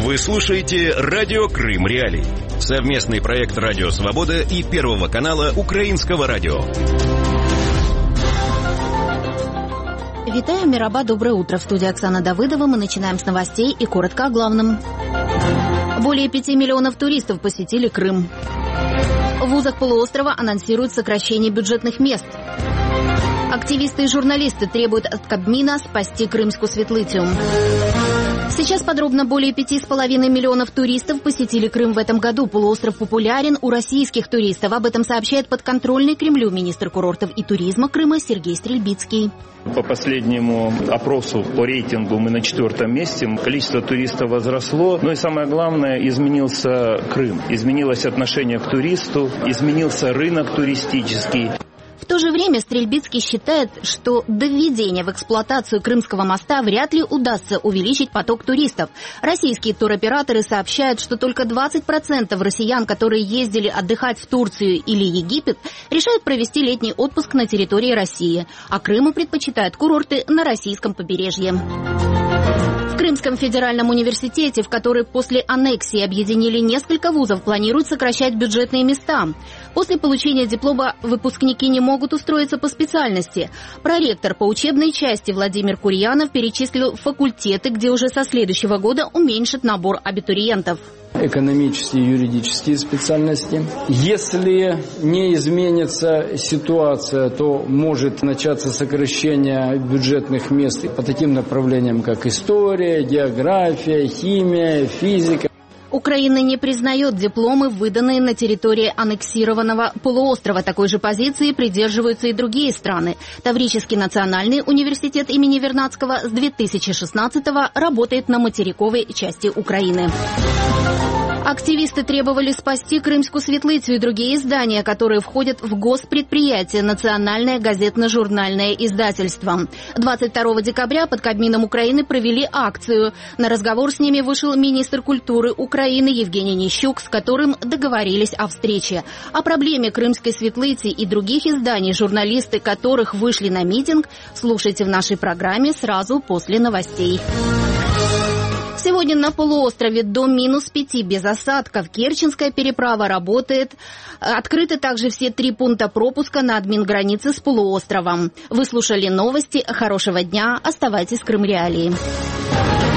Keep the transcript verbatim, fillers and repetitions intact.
Вы слушаете «Радио Крым Реалии». Совместный проект «Радио Свобода» и Первого канала Украинского радио. Витаю, Мираба, доброе утро. В студии Оксана Давыдова. Мы начинаем с новостей и коротко о главном. Более пяти миллионов туристов посетили Крым. В вузах полуострова анонсируют сокращение бюджетных мест. Активисты и журналисты требуют от Кабмина спасти Крымскую Светлыцию. Сейчас подробно. Более пяти с половиной миллионов туристов посетили Крым в этом году. Полуостров популярен у российских туристов. Об этом сообщает подконтрольный Кремлю министр курортов и туризма Крыма Сергей Стрельбицкий. По последнему опросу по рейтингу мы на четвертом месте. Количество туристов возросло. Но и самое главное, изменился Крым. Изменилось отношение к туристу, изменился рынок туристический. В то же время Стрельбицкий считает, что до введения в эксплуатацию Крымского моста вряд ли удастся увеличить поток туристов. Российские туроператоры сообщают, что только двадцать процентов россиян, которые ездили отдыхать в Турцию или Египет, решают провести летний отпуск на территории России, а Крыму предпочитают курорты на российском побережье. В Крымском федеральном университете, в который после аннексии объединили несколько вузов, планируют сокращать бюджетные места. После получения диплома выпускники не могут устроиться по специальности. Проректор по учебной части Владимир Курьянов перечислил факультеты, где уже со следующего года уменьшат набор абитуриентов. Экономические и юридические специальности. Если не изменится ситуация, то может начаться сокращение бюджетных мест по таким направлениям, как история, география, химия, физика. Украина не признает дипломы, выданные на территории аннексированного полуострова. Такой же позиции придерживаются и другие страны. Таврический национальный университет имени Вернадского с две тысячи шестнадцатого работает на материковой части Украины. Активисты требовали спасти Крымскую Светлыцию и другие издания, которые входят в госпредприятие «Национальное газетно-журнальное издательство». двадцать второго декабря под Кабмином Украины провели акцию. На разговор с ними вышел министр культуры Украины Евгений Нищук, с которым договорились о встрече. О проблеме Крымской Светлыцы и других изданий, журналисты которых вышли на митинг, слушайте в нашей программе сразу после новостей. Сегодня на полуострове до минус пяти без осадков. Керченская переправа работает. Открыты также все три пункта пропуска на админгранице с полуостровом. Вы слушали новости. Хорошего дня. Оставайтесь в Крым Реалии.